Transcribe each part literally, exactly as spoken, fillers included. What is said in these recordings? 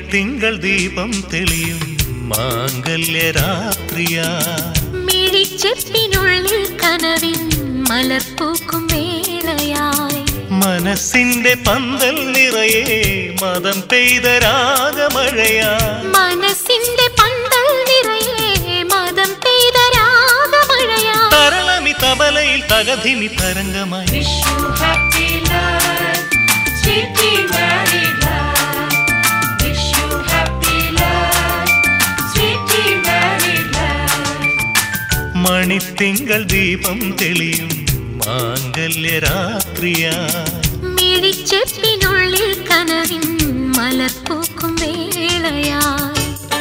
മണിത്തിങ്കൾ ദീപം തെളിയും മാംഗല്യരാത്രിയാ മിഴിച്ചെപ്പിനുള്ളിൽ കനവിൻ മലർപ്പൂക്കും വേളയായി മനസ്സിന്റെ പന്തൽ നിറയെ മതം പെയ്ത രാഗമഴയാ മനസ്സിന്റെ പന്തൽ നിറയെ മതം പെയ്ത രാഗമഴയാ തരളമി തബലയിൽ തകധിമി തരംഗമായി മണിത്തിങ്കൾ ദീപം തെളിയും മാംഗല്യരാത്രിയാ മിഴിച്ചെപ്പിനുള്ളിൽ കനവിൻ മലർപ്പൂക്കും വേളയായി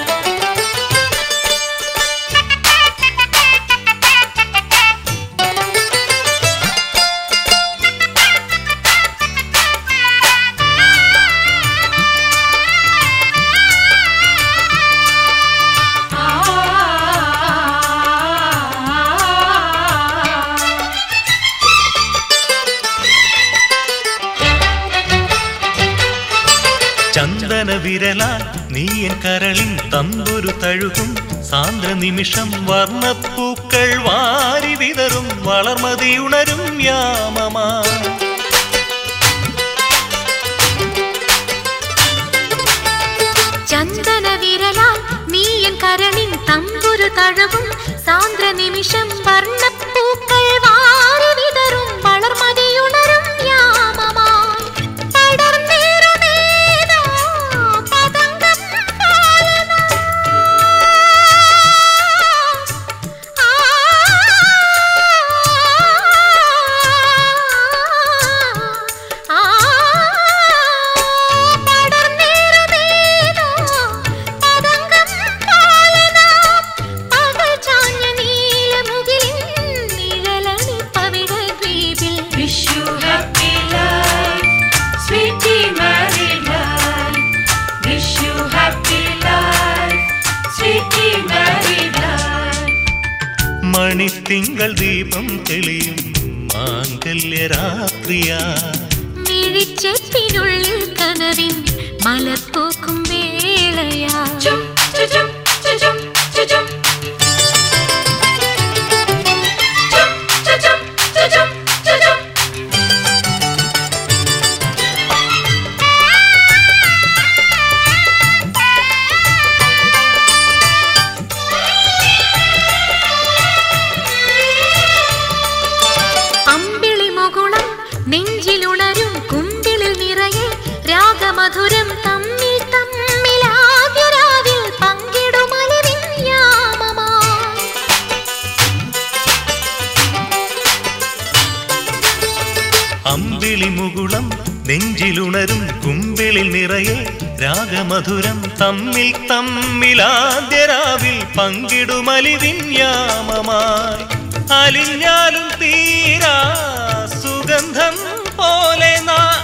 ചന്ദന വിരലാൽ നീയൻ കരളിൻ തമ്പുരു തഴുകും സാന്ദ്ര നിമിഷം വർണ്ണപ്പൂക്കൾ വാരി വിതറും വളർമതിയുണരും യാമമാ ചന്ദന വിരലാൽ നീയൻ കരളിൻ തമ്പുരു തഴുകും സാന്ദ്ര നിമിഷം വർണ്ണപ്പൂക്കൾ വാരി വിതറും വളർമതിയുണരും യാമമാ മണിത്തിങ്കൾ ദീപം തെളിയും മാംഗല്യരാത്രിയാ മിഴിച്ചെപ്പിനുള്ളിൽ കനവിൻ മലർപ്പൂക്കും വേളയാ നെഞ്ചിലുണരും കുമ്പിളിൽ നിറയെ രാഗമധുരം തമ്മിൽ തമ്മിലാദ്യരാവിൽ പങ്കിടുമലരിൻ യാമമായി അമ്പിളി മുകുളം നെഞ്ചിലുണരും കുമ്പിളിൽ നിറയെ രാഗമധുരം തമ്മിൽ തമ്മിലാദ്യരാവിൽ പങ്കിടുമലിവിൻ യാമമായി അലിഞ്ഞാലും തീരാ സുഗന്ധം പോലെ നാ